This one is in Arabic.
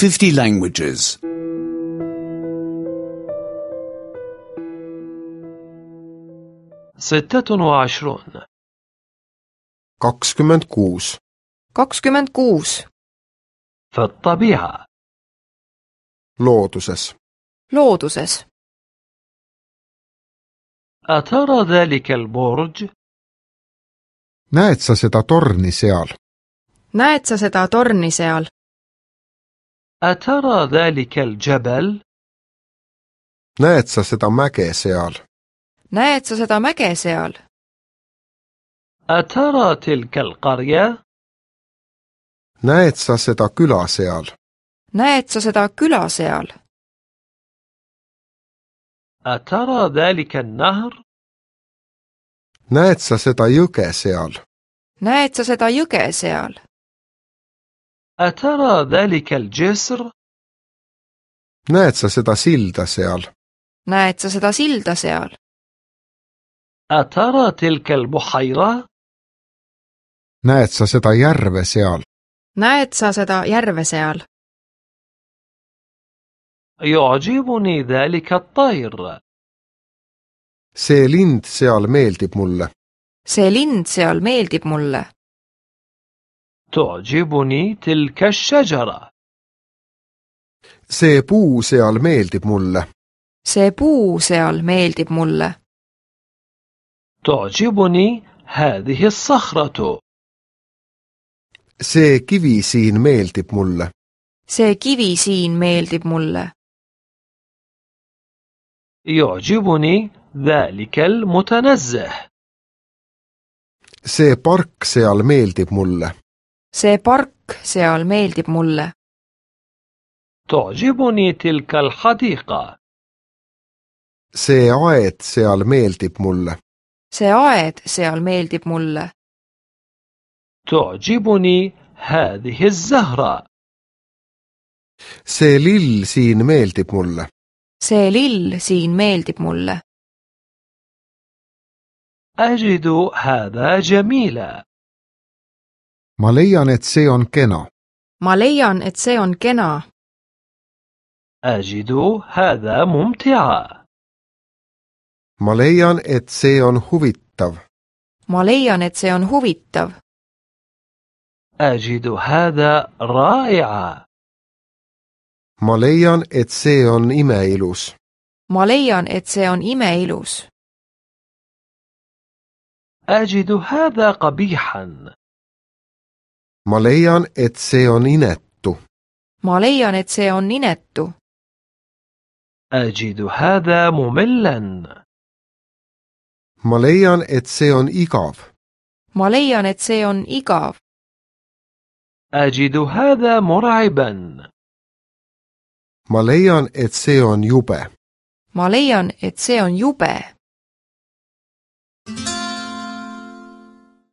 50 languages. 26. 26. 26. في الطبيعة. looduses. looduses. أترى ذلك البرج؟ näed sa seda torni seal? näed sa seda torni seal? أترى ذلك الجبل؟ näed sa seda mäge seal? näed sa seda mäge seal? أترى تلك القرية؟ näed sa seda küla seal? näed sa seda küla seal? أترى ذلك النهر؟ näed sa seda jõge seal? näed sa seda jõge seal? أترى ذلك الجسر؟ näed sa seda silda seal? näed sa seda silda seal? أترى تلك البحيرة؟ näed sa seda järve seal? näed sa seda järve seal? يعجبني ذلك الطير. see lind seal meeldib mulle. see lind seal meeldib mulle. تعجبني تلك الشجرة. see puu seal meeldib mulle. see puu seal meeldib mulle. تعجبني هذه الصخرة. see kivi siin meeldib mulle. see kivi siin meeldib mulle. يعجبني ذلك المتنزه. see park seal meeldib mulle. see park seal meeldib mulle. تعجبني تلك الحديقة. see aed seal meeldib mulle. see aed seal meeldib mulle. تعجبني هذه الزهرة. see lill siin meeldib mulle. see lill siin meeldib mulle. أجد هذا جميلا. ma leian, et see on kena. ma leian, et see on kena. أجد هذا ممتعا. ma leian, et see on huvitav. ma leian, et see on huvitav. أجد هذا رائعا. ma leian, et see on imeilus. ma leian, et see on imeilus. أجد هذا قبيحا. ma leian, et see on inetu. ma leian, et see on inetu. أجد هذا مملا. ma leian, et see on igav. ma leian, et see on igav. أجد هذا مرعبا. ma leian, et see on jube. ma leian, et see on jube.